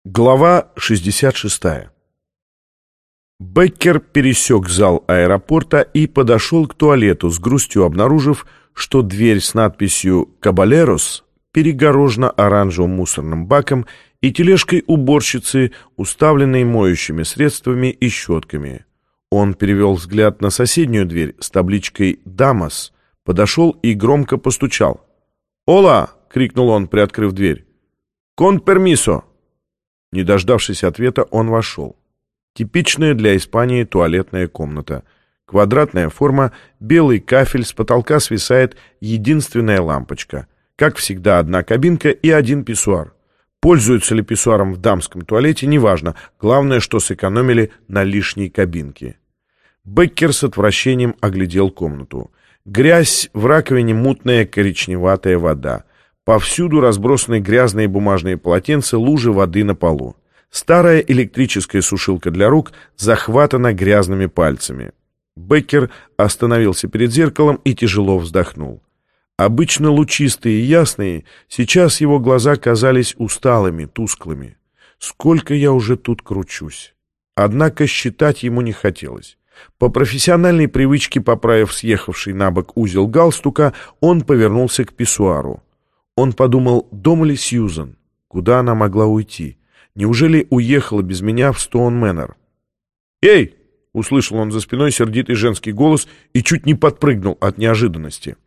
Глава 66. Беккер пересек зал аэропорта и подошел к туалету, с грустью обнаружив, что дверь с надписью «Кабалерос» перегорожена оранжевым мусорным баком и тележкой уборщицы, уставленной моющими средствами и щетками. Он перевел взгляд на соседнюю дверь с табличкой «Дамас», подошел и громко постучал. «Ола!» — крикнул он, приоткрыв дверь. «Кон пермисо!» Не дождавшись ответа, он вошел. Типичная для Испании туалетная комната. Квадратная форма, белый кафель, с потолка свисает единственная лампочка. Как всегда, одна кабинка и один писсуар. Пользуются ли писсуаром в дамском туалете, неважно. Главное, что сэкономили на лишней кабинке. Беккер с отвращением оглядел комнату. Грязь, в раковине мутная коричневатая вода. Повсюду разбросаны грязные бумажные полотенца, лужи воды на полу. Старая электрическая сушилка для рук захватана грязными пальцами. Беккер остановился перед зеркалом и тяжело вздохнул. Обычно лучистые и ясные, сейчас его глаза казались усталыми, тусклыми. Сколько я уже тут кручусь. Однако считать ему не хотелось. По профессиональной привычке, поправив съехавший на бок узел галстука, он повернулся к писсуару. Он подумал, дома ли Сьюзан? Куда она могла уйти? Неужели уехала без меня в Стоун-Мэннер? «Эй!» — услышал он за спиной сердитый женский голос и чуть не подпрыгнул от неожиданности.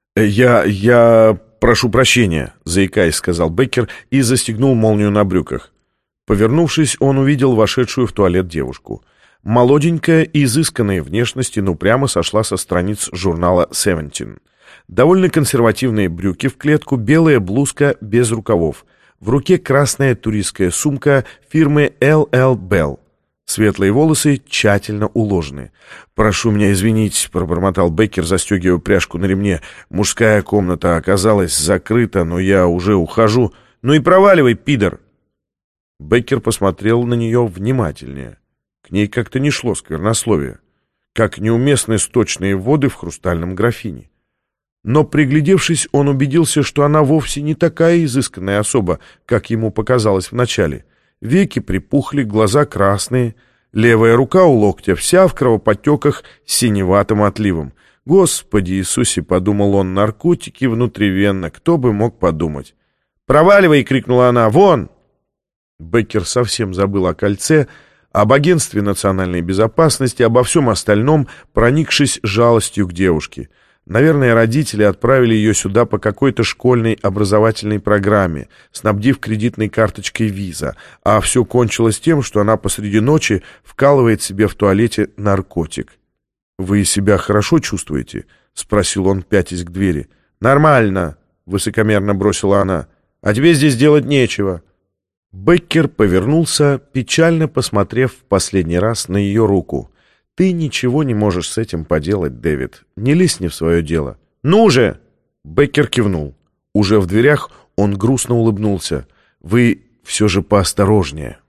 «Я прошу прощения», — заикаясь, сказал Беккер и застегнул молнию на брюках. Повернувшись, он увидел вошедшую в туалет девушку. Молоденькая и изысканной внешности, но прямо сошла со страниц журнала «Seventeen». Довольно консервативные брюки в клетку, белая блузка без рукавов. В руке красная туристская сумка фирмы L.L. Bell. Светлые волосы тщательно уложены. «Прошу меня извинить», — пробормотал Беккер, застегивая пряжку на ремне. «Мужская комната оказалась закрыта, но я уже ухожу». «Ну и проваливай, пидор!» Беккер посмотрел на нее внимательнее. К ней как-то не шло сквернословие, как неуместны сточные воды в хрустальном графине. Но, приглядевшись, он убедился, что она вовсе не такая изысканная особа, как ему показалось вначале. Веки припухли, глаза красные, левая рука у локтя, вся в кровоподтеках с синеватым отливом. «Господи Иисусе!» — подумал он, — наркотики внутривенно, кто бы мог подумать. «Проваливай!» — крикнула она. «Вон!» Беккер совсем забыл о кольце, об агентстве национальной безопасности, обо всем остальном, проникшись жалостью к девушке. Наверное, родители отправили ее сюда по какой-то школьной образовательной программе, снабдив кредитной карточкой виза, а все кончилось тем, что она посреди ночи вкалывает себе в туалете наркотик. «Вы себя хорошо чувствуете?» — спросил он, пятясь к двери. «Нормально», — высокомерно бросила она. «А тебе здесь делать нечего». Беккер повернулся, печально посмотрев в последний раз на ее руку. «Ты ничего не можешь с этим поделать, Дэвид. Не лезь не в свое дело». «Ну же!» Беккер кивнул. Уже в дверях он грустно улыбнулся. «Вы все же поосторожнее».